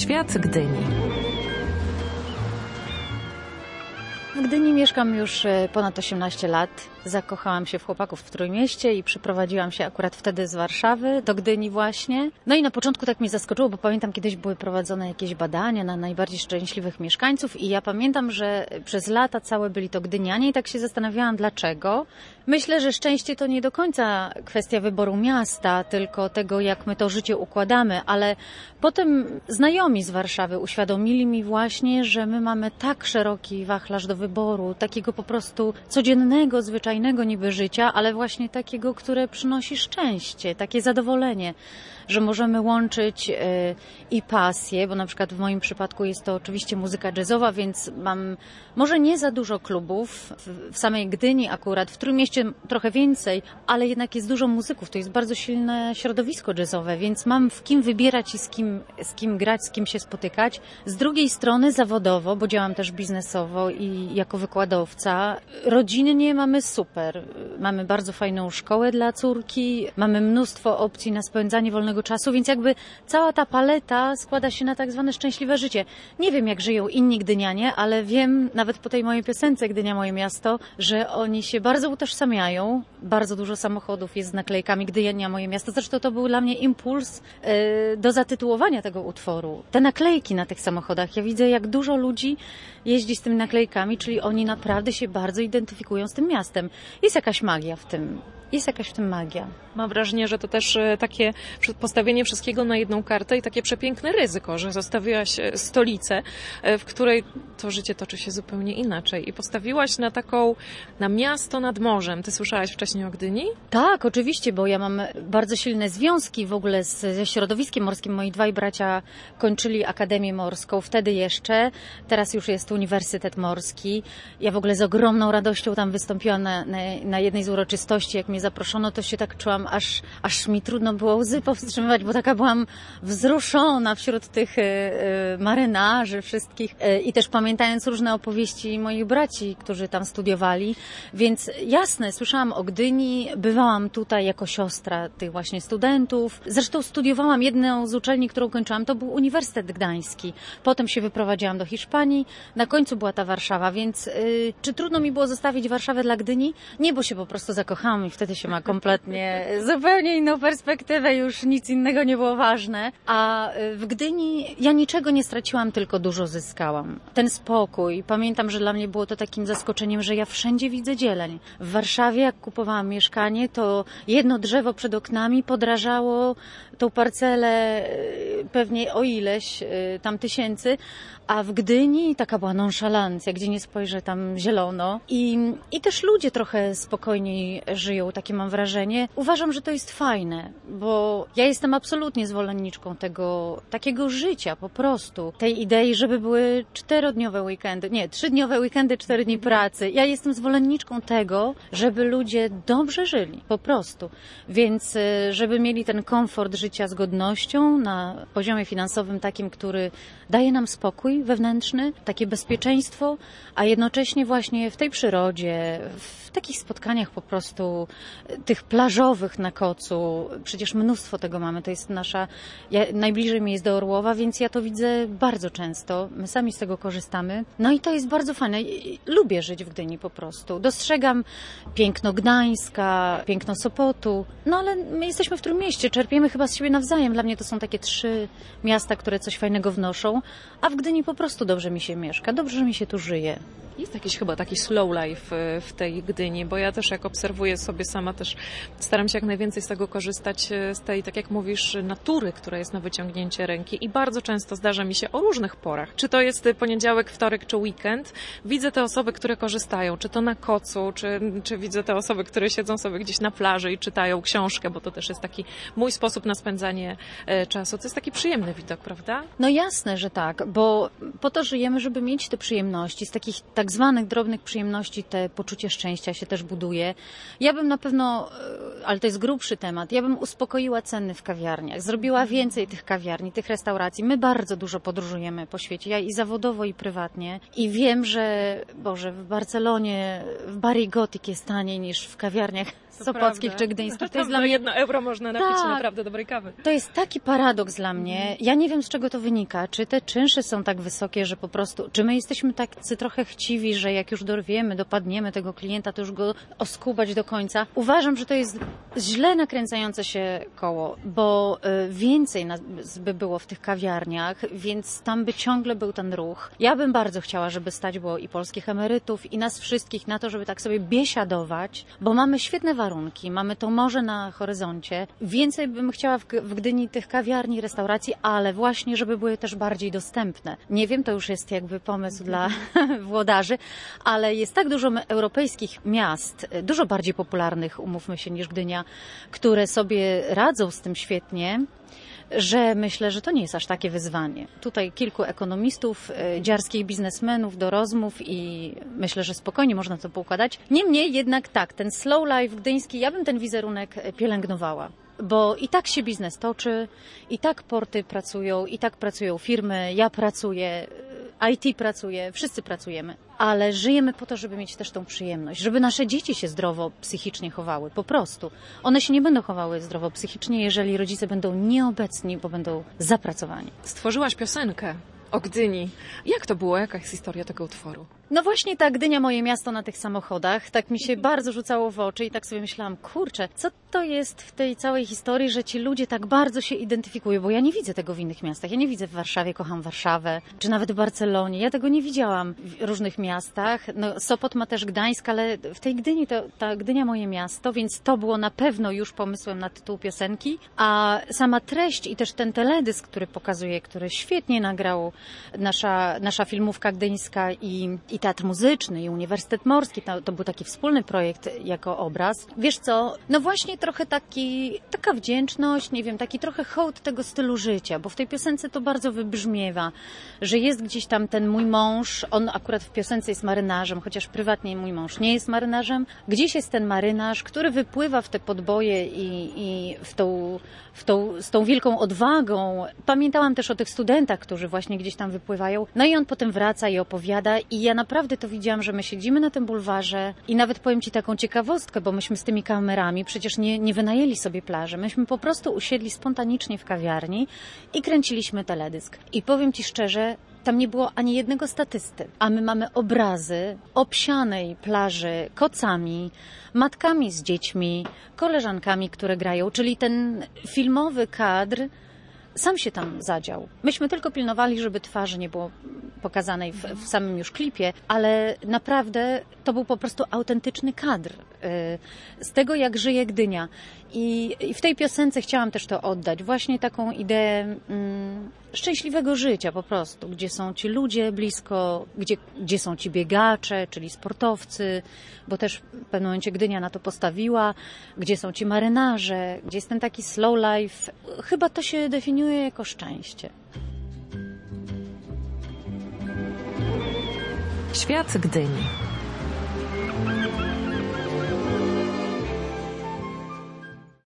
Świat Gdyni. W Gdyni mieszkam już ponad 18 lat. Zakochałam się w chłopaków w Trójmieście i przyprowadziłam się akurat wtedy z Warszawy do Gdyni właśnie. No i na początku tak mnie zaskoczyło, bo pamiętam kiedyś były prowadzone jakieś badania na najbardziej szczęśliwych mieszkańców i ja pamiętam, że przez lata całe byli to gdynianie i tak się zastanawiałam dlaczego. Myślę, że szczęście to nie do końca kwestia wyboru miasta, tylko tego, jak my to życie układamy, ale potem znajomi z Warszawy uświadomili mi właśnie, że my mamy tak szeroki wachlarz do wyboru, takiego po prostu codziennego, zwyczajnego niby życia, ale właśnie takiego, które przynosi szczęście, takie zadowolenie, że możemy łączyć i pasję, bo na przykład w moim przypadku jest to oczywiście muzyka jazzowa, więc mam może nie za dużo klubów, w samej Gdyni akurat, w Trójmieście trochę więcej, ale jednak jest dużo muzyków, to jest bardzo silne środowisko jazzowe, więc mam w kim wybierać i z kim grać, z kim się spotykać. Z drugiej strony zawodowo, bo działam też biznesowo i jako wykładowca, rodzinnie mamy super. Mamy bardzo fajną szkołę dla córki, mamy mnóstwo opcji na spędzanie wolnego czasu, więc jakby cała ta paleta składa się na tak zwane szczęśliwe życie. Nie wiem, jak żyją inni gdynianie, ale wiem, nawet po tej mojej piosence Gdynia moje miasto, że oni się bardzo utożsamiają. Bardzo dużo samochodów jest z naklejkami Gdynia moje miasto. Zresztą to był dla mnie impuls do zatytułowania tego utworu. Te naklejki na tych samochodach. Ja widzę, jak dużo ludzi jeździ z tymi naklejkami, czyli oni naprawdę się bardzo identyfikują z tym miastem. Jest jakaś magia w tym. Jest jakaś w tym magia. Mam wrażenie, że to też takie postawienie wszystkiego na jedną kartę i takie przepiękne ryzyko, że zostawiłaś stolicę, w której to życie toczy się zupełnie inaczej i postawiłaś na miasto nad morzem. Ty słyszałaś wcześniej o Gdyni? Tak, oczywiście, bo ja mam bardzo silne związki w ogóle ze środowiskiem morskim. Moi dwaj bracia kończyli Akademię Morską, wtedy jeszcze. Teraz już jest Uniwersytet Morski. Ja w ogóle z ogromną radością tam wystąpiłam na jednej z uroczystości, jak mnie zaproszono, to się tak czułam, aż mi trudno było łzy powstrzymywać, bo taka byłam wzruszona wśród tych marynarzy wszystkich i też pamiętając różne opowieści moich braci, którzy tam studiowali, więc jasne, słyszałam o Gdyni, bywałam tutaj jako siostra tych właśnie studentów. Zresztą studiowałam jedną z uczelni, którą kończyłam, to był Uniwersytet Gdański. Potem się wyprowadziłam do Hiszpanii, na końcu była ta Warszawa, więc czy trudno mi było zostawić Warszawę dla Gdyni? Nie, bo się po prostu zakochałam i wtedy się ma kompletnie zupełnie inną perspektywę, już nic innego nie było ważne. A w Gdyni ja niczego nie straciłam, tylko dużo zyskałam. Ten spokój. Pamiętam, że dla mnie było to takim zaskoczeniem, że ja wszędzie widzę zieleń. W Warszawie, jak kupowałam mieszkanie, to jedno drzewo przed oknami podrażało tą parcelę pewnie o ileś tam tysięcy, a w Gdyni taka była nonszalancja, gdzie nie spojrzę, tam zielono. I też ludzie trochę spokojniej żyją, takie mam wrażenie. Uważam, że to jest fajne, bo ja jestem absolutnie zwolenniczką tego takiego życia po prostu. Tej idei, żeby były 4-dniowe weekendy, nie, 3-dniowe weekendy, 4 dni pracy. Ja jestem zwolenniczką tego, żeby ludzie dobrze żyli, po prostu. Więc żeby mieli ten komfort życia z godnością na poziomie finansowym takim, który daje nam spokój wewnętrzny, takie bezpieczeństwo, a jednocześnie właśnie w tej przyrodzie, w takich spotkaniach po prostu tych plażowych na Kocu, przecież mnóstwo tego mamy, to jest najbliżej mi jest do Orłowa, więc ja to widzę bardzo często, my sami z tego korzystamy, no i to jest bardzo fajne, lubię żyć w Gdyni po prostu, dostrzegam piękno Gdańska, piękno Sopotu, no ale my jesteśmy w Trójmieście, czerpiemy chyba z siebie nawzajem, dla mnie to są takie 3 miasta, które coś fajnego wnoszą, a w Gdyni po prostu dobrze mi się mieszka, dobrze mi się tu żyje. Jest jakiś chyba taki slow life w tej Gdyni, bo ja też jak obserwuję sobie sama, też staram się jak najwięcej z tego korzystać, z tej, tak jak mówisz, natury, która jest na wyciągnięcie ręki i bardzo często zdarza mi się o różnych porach. Czy to jest poniedziałek, wtorek czy weekend, widzę te osoby, które korzystają, czy to na Kocu, czy widzę te osoby, które siedzą sobie gdzieś na plaży i czytają książkę, bo to też jest taki mój sposób na spędzanie czasu. To jest taki przyjemny widok, prawda? No jasne, że tak, bo po to żyjemy, żeby mieć te przyjemności, z takich tak zwanych drobnych przyjemności te poczucie szczęścia się też buduje. Ja bym na pewno, ale to jest grubszy temat, ja bym uspokoiła ceny w kawiarniach, zrobiła więcej tych kawiarni, tych restauracji. My bardzo dużo podróżujemy po świecie, ja i zawodowo, i prywatnie i wiem, że w Barcelonie w Bari Gothic jest taniej niż w kawiarniach sopockich czy gdyńskich. To jest dla Za mnie 1 euro można napić się Tak. naprawdę dobrej kawy. To jest taki paradoks dla mnie. Ja nie wiem, z czego to wynika. Czy te czynsze są tak wysokie, że po prostu... Czy my jesteśmy tacy trochę chciwi, że jak już dorwiemy, dopadniemy tego klienta, to już go oskubać do końca. Uważam, że to jest źle nakręcające się koło, bo więcej nas by było w tych kawiarniach, więc tam by ciągle był ten ruch. Ja bym bardzo chciała, żeby stać było i polskich emerytów, i nas wszystkich na to, żeby tak sobie biesiadować, bo mamy świetne warunki, mamy to morze na horyzoncie. Więcej bym chciała w Gdyni tych kawiarni, restauracji, ale właśnie, żeby były też bardziej dostępne. Nie wiem, to już jest jakby pomysł dla włodarzy, ale jest tak dużo europejskich miast, dużo bardziej popularnych, umówmy się, niż Gdynia, które sobie radzą z tym świetnie, że myślę, że to nie jest aż takie wyzwanie. Tutaj kilku ekonomistów, dziarskich biznesmenów do rozmów i myślę, że spokojnie można to poukładać. Niemniej jednak tak, ten slow life gdyński, ja bym ten wizerunek pielęgnowała. Bo i tak się biznes toczy, i tak porty pracują, i tak pracują firmy, ja pracuję, IT pracuje, wszyscy pracujemy, ale żyjemy po to, żeby mieć też tą przyjemność, żeby nasze dzieci się zdrowo psychicznie chowały, po prostu. One się nie będą chowały zdrowo psychicznie, jeżeli rodzice będą nieobecni, bo będą zapracowani. Stworzyłaś piosenkę o Gdyni. Jak to było? Jaka jest historia tego utworu? No właśnie ta Gdynia, moje miasto na tych samochodach, tak mi się bardzo rzucało w oczy i tak sobie myślałam, kurczę, co to jest w tej całej historii, że ci ludzie tak bardzo się identyfikują, bo ja nie widzę tego w innych miastach. Ja nie widzę w Warszawie, kocham Warszawę, czy nawet w Barcelonie. Ja tego nie widziałam w różnych miastach. No, Sopot ma też Gdańsk, ale w tej Gdyni to ta Gdynia, moje miasto, więc to było na pewno już pomysłem na tytuł piosenki, a sama treść i też ten teledysk, który pokazuje, który świetnie nagrał nasza filmówka gdyńska i Teatr Muzyczny, i Uniwersytet Morski. To był taki wspólny projekt jako obraz. Wiesz co, no właśnie trochę taka wdzięczność, nie wiem, taki trochę hołd tego stylu życia, bo w tej piosence to bardzo wybrzmiewa, że jest gdzieś tam ten mój mąż, on akurat w piosence jest marynarzem, chociaż prywatnie mój mąż nie jest marynarzem. Gdzieś jest ten marynarz, który wypływa w te podboje i z tą wielką odwagą. Pamiętałam też o tych studentach, którzy właśnie gdzieś tam wypływają. No i on potem wraca i opowiada i ja naprawdę to widziałam, że my siedzimy na tym bulwarze i nawet powiem Ci taką ciekawostkę, bo myśmy z tymi kamerami przecież nie wynajęli sobie plaży. Myśmy po prostu usiedli spontanicznie w kawiarni i kręciliśmy teledysk. I powiem Ci szczerze, tam nie było ani jednego statysty, a my mamy obrazy obsianej plaży kocami, matkami z dziećmi, koleżankami, które grają, czyli ten filmowy kadr sam się tam zadział. Myśmy tylko pilnowali, żeby twarzy nie było pokazanej w samym już klipie, ale naprawdę to był po prostu autentyczny kadr z tego, jak żyje Gdynia. I w tej piosence chciałam też to oddać. Właśnie taką ideę szczęśliwego życia po prostu, gdzie są ci ludzie blisko, gdzie są ci biegacze, czyli sportowcy, bo też w pewnym momencie Gdynia na to postawiła, gdzie są ci marynarze, gdzie jest ten taki slow life. Chyba to się definiuje jako szczęście. Świat Gdyni.